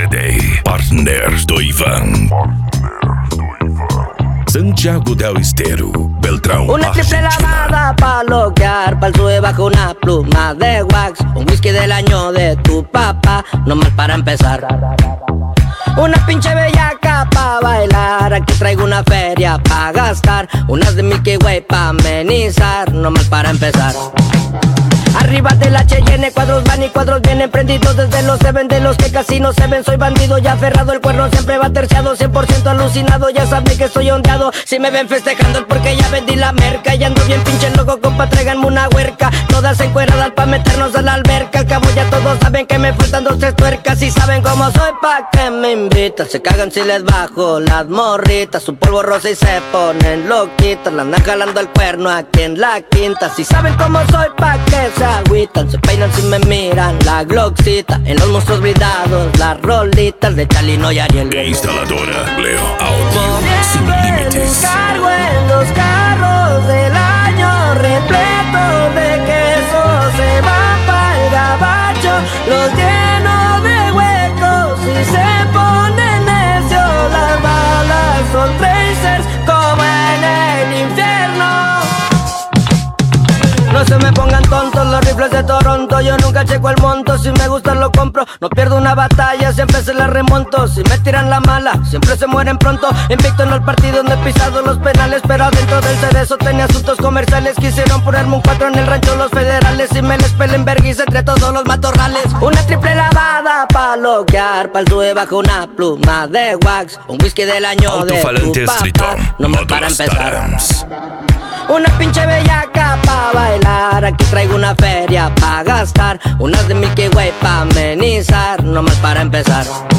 CD, Partners do Ivan. Santiago del Estero, Beltrán, Una triple Argentina. lavada pa' loquear, pa'l sube bajo una pluma de wax. Un whisky del año de tu papá, no mal para empezar. Una pinche bellaca pa' bailar, aquí traigo una feria pa' gastar. Unas de Milky Way pa' amenizar, no mal para empezar. Arriba del H&N, cuadros van y cuadros vienen prendidos desde los 7 de los que casi no se ven. Soy bandido ya aferrado, el cuerno siempre va terciado, 100% alucinado, ya saben que estoy ondeado. Si me ven festejando es porque ya vendí la merca y ando bien pinche loco, compa, tráiganme una huerca. Todas encueradas pa' meternos a la alberca, al cabo ya todos saben que me faltan 2, 3 tuercas. Y saben cómo soy pa' que me invitan, se cagan si les bajo las morritas. Su polvo rosa y se ponen loquitas, la andan jalando el cuerno aquí en la quinta. Si saben cómo soy pa' que se agüitan, se peinan si me miran la glocksita. En los monstruos brindados, las rolitas de Chalino y Ariel. E instaladora Leo Audio, sin Siempre límites. encargo en los carros del año, repleto de queso, se va pa'l gabacho, los lleno de huecos y se ponen necios. Las balas son tracers como en el infierno. No se me pongan tontos los rifles de Toronto, yo nunca checo el monto, si me gusta lo compro. No pierdo una batalla, siempre se la remonto. Si me tiran la mala, siempre se mueren pronto. Invicto en los partidos, no he pisado los penales, pero adentro del cerezo tenía asuntos comerciales. Quisieron ponerme un 4 en el rancho los federales y me les pelen verguis entre todos los matorrales. Una triple lavada pa' loquear, pa'l sube bajo una pluma de wax. Un whisky del año de Alto-falante tu Streeton, papá, no me para Modular empezar. Starams. Una pinche bellaca pa' bailar, aquí traigo una feria pa' gastar. Unas de Milky Way pa' amenizar, no más para empezar.